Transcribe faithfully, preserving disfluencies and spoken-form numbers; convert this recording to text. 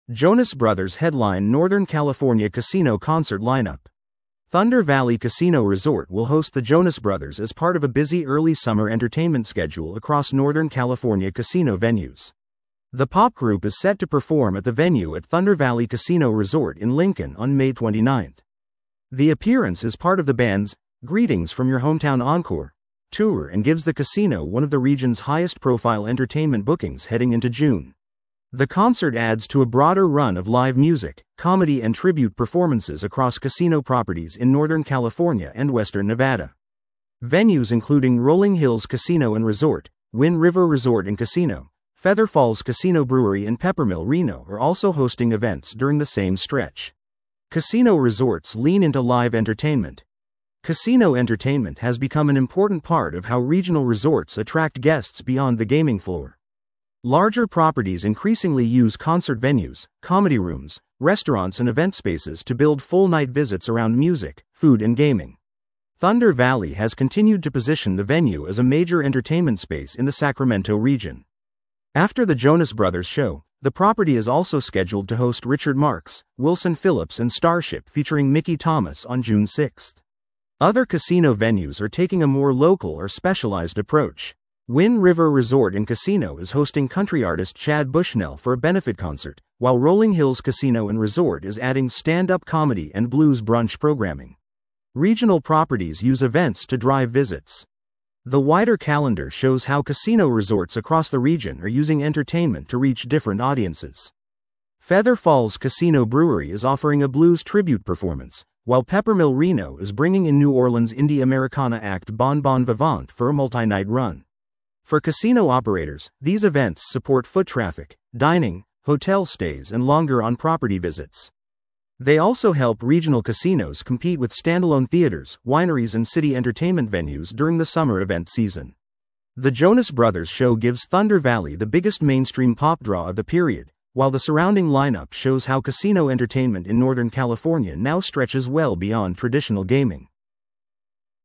Jonas Brothers headline Northern California casino concert lineup. Thunder Valley Casino Resort will host the Jonas Brothers as part of a busy early summer entertainment schedule across Northern California casino venues. The pop group is set to perform at the venue at Thunder Valley Casino Resort in Lincoln on May twenty-ninth. The appearance is part of the band's Greetings from Your Hometown Encore tour and gives the casino one of the region's highest-profile entertainment bookings heading into June. The concert adds to a broader run of live music, comedy and tribute performances across casino properties in Northern California and Western Nevada. Venues including Rolling Hills Casino and Resort, Wind River Resort and Casino, Feather Falls Casino Brewery and Peppermill Reno are also hosting events during the same stretch. Casino resorts lean into live entertainment. Casino entertainment has become an important part of how regional resorts attract guests beyond the gaming floor. Larger properties increasingly use concert venues, comedy rooms, restaurants and event spaces to build full-night visits around music, food and gaming. Thunder Valley has continued to position the venue as a major entertainment space in the Sacramento region. After the Jonas Brothers show, the property is also scheduled to host Richard Marx, Wilson Phillips and Starship featuring Mickey Thomas on June sixth. Other casino venues are taking a more local or specialized approach. Wind River Resort and Casino is hosting country artist Chad Bushnell for a benefit concert, while Rolling Hills Casino and Resort is adding stand-up comedy and blues brunch programming. Regional properties use events to drive visits. The wider calendar shows how casino resorts across the region are using entertainment to reach different audiences. Feather Falls Casino Brewery is offering a blues tribute performance, while Peppermill Reno is bringing in New Orleans indie Americana act Bon Bon Vivant for a multi-night run. For casino operators, these events support foot traffic, dining, hotel stays and longer on-property visits. They also help regional casinos compete with standalone theaters, wineries and city entertainment venues during the summer event season. The Jonas Brothers show gives Thunder Valley the biggest mainstream pop draw of the period, while the surrounding lineup shows how casino entertainment in Northern California now stretches well beyond traditional gaming.